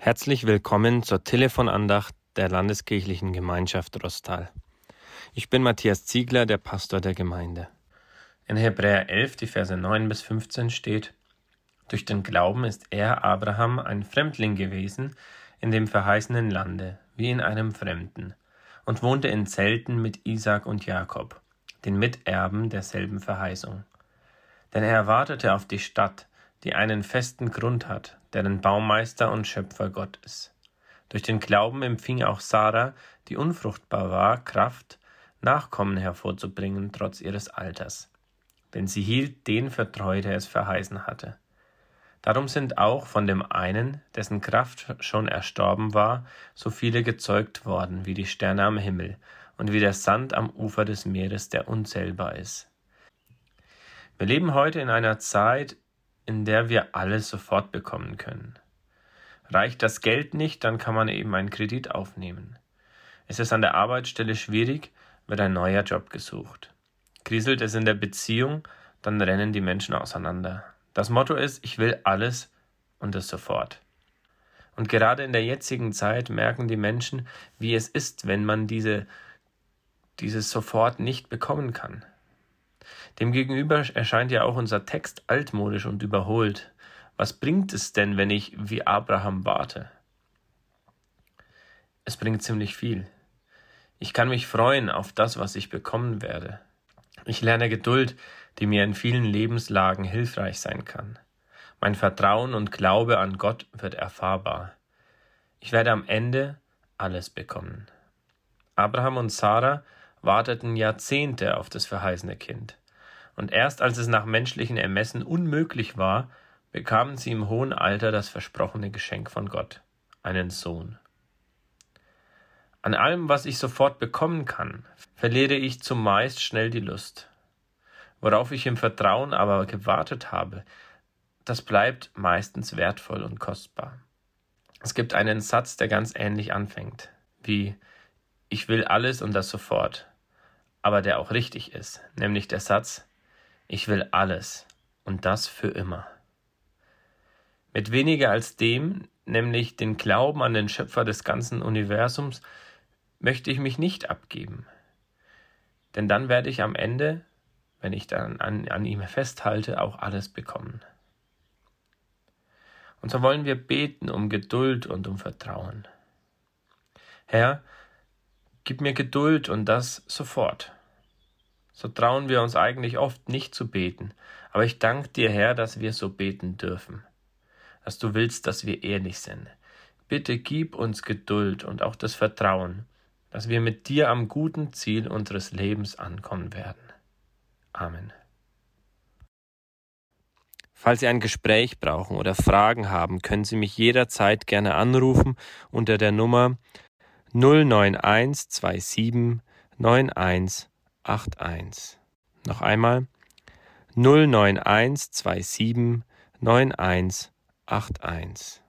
Herzlich willkommen zur Telefonandacht der Landeskirchlichen Gemeinschaft Roßtal. Ich bin Matthias Ziegler, der Pastor der Gemeinde. In Hebräer 11, die Verse 9 bis 15 steht: Durch den Glauben ist er, Abraham, ein Fremdling gewesen in dem verheißenen Lande, wie in einem Fremden, und wohnte in Zelten mit Isaak und Jakob, den Miterben derselben Verheißung. Denn er erwartete auf die Stadt, die einen festen Grund hat, deren Baumeister und Schöpfer Gott ist. Durch den Glauben empfing auch Sarah, die unfruchtbar war, Kraft, Nachkommen hervorzubringen, trotz ihres Alters. Denn sie hielt den für treu, der es verheißen hatte. Darum sind auch von dem einen, dessen Kraft schon erstorben war, so viele gezeugt worden, wie die Sterne am Himmel und wie der Sand am Ufer des Meeres, der unzählbar ist. Wir leben heute in einer Zeit, in der wir alles sofort bekommen können. Reicht das Geld nicht, dann kann man eben einen Kredit aufnehmen. Ist es an der Arbeitsstelle schwierig, wird ein neuer Job gesucht. Kriselt es in der Beziehung, dann rennen die Menschen auseinander. Das Motto ist: Ich will alles und es sofort. Und gerade in der jetzigen Zeit merken die Menschen, wie es ist, wenn man dieses sofort nicht bekommen kann. Demgegenüber erscheint ja auch unser Text altmodisch und überholt. Was bringt es denn, wenn ich wie Abraham warte? Es bringt ziemlich viel. Ich kann mich freuen auf das, was ich bekommen werde. Ich lerne Geduld, die mir in vielen Lebenslagen hilfreich sein kann. Mein Vertrauen und Glaube an Gott wird erfahrbar. Ich werde am Ende alles bekommen. Abraham und Sarah warteten Jahrzehnte auf das verheißene Kind. Und erst als es nach menschlichen Ermessen unmöglich war, bekamen sie im hohen Alter das versprochene Geschenk von Gott, einen Sohn. An allem, was ich sofort bekommen kann, verliere ich zumeist schnell die Lust. Worauf ich im Vertrauen aber gewartet habe, das bleibt meistens wertvoll und kostbar. Es gibt einen Satz, der ganz ähnlich anfängt, wie: Ich will alles und das sofort, aber der auch richtig ist, nämlich der Satz: Ich will alles und das für immer. Mit weniger als dem, nämlich den Glauben an den Schöpfer des ganzen Universums, möchte ich mich nicht abgeben. Denn dann werde ich am Ende, wenn ich dann an ihm festhalte, auch alles bekommen. Und so wollen wir beten um Geduld und um Vertrauen. Herr, gib mir Geduld und das sofort. So trauen wir uns eigentlich oft nicht zu beten, aber ich danke dir, Herr, dass wir so beten dürfen, dass du willst, dass wir ehrlich sind. Bitte gib uns Geduld und auch das Vertrauen, dass wir mit dir am guten Ziel unseres Lebens ankommen werden. Amen. Falls Sie ein Gespräch brauchen oder Fragen haben, können Sie mich jederzeit gerne anrufen unter der Nummer 091 27 91 81. Noch einmal 091 27 91 81.